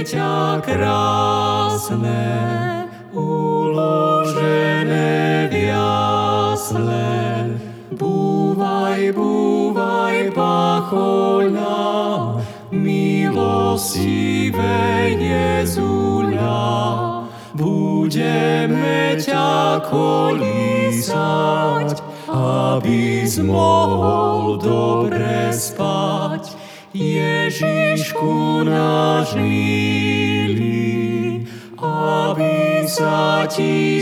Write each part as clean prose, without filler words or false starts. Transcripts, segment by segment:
dieťa krásne, uložené v jasle. Búvaj, búvaj, pachoľa, milostivé Jezuľa. Budeme ťa kolísať, abys mohol dobre spať. Ježišku náš milý, aby sa ti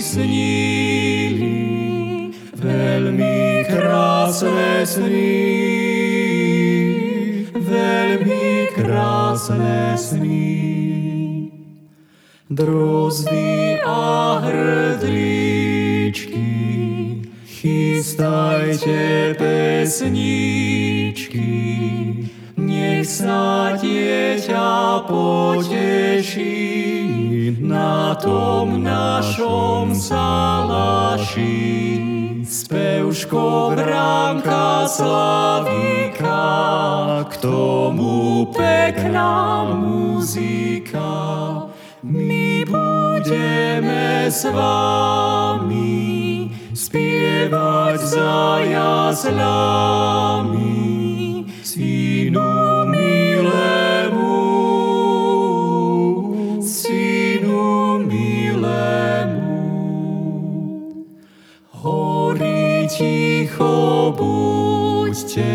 snili veľmi krásne sny, veľmi krásne sny. Drozdy a hrdličky, chystajte pesničky, nech sa dieťa poteší na tom našom salaši. Spevško Bránka Slavíka, k tomu pekná muzika. My budeme s vami spievať za jaslami. Synu milému, synu milému. Hory ticho buďte,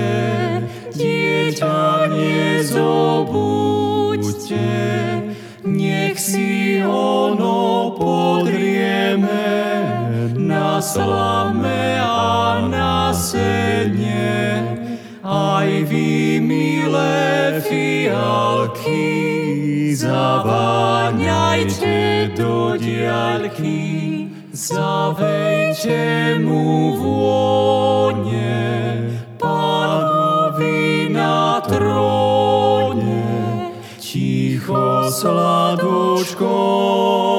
dieťa nezobudte, nech si ono podrieme na slame a na sedne. Aj vy, milé fialky, zaváňajte do diaľky, zavejte mu vône, Pánovi na tróne. Ticho, sladúčko,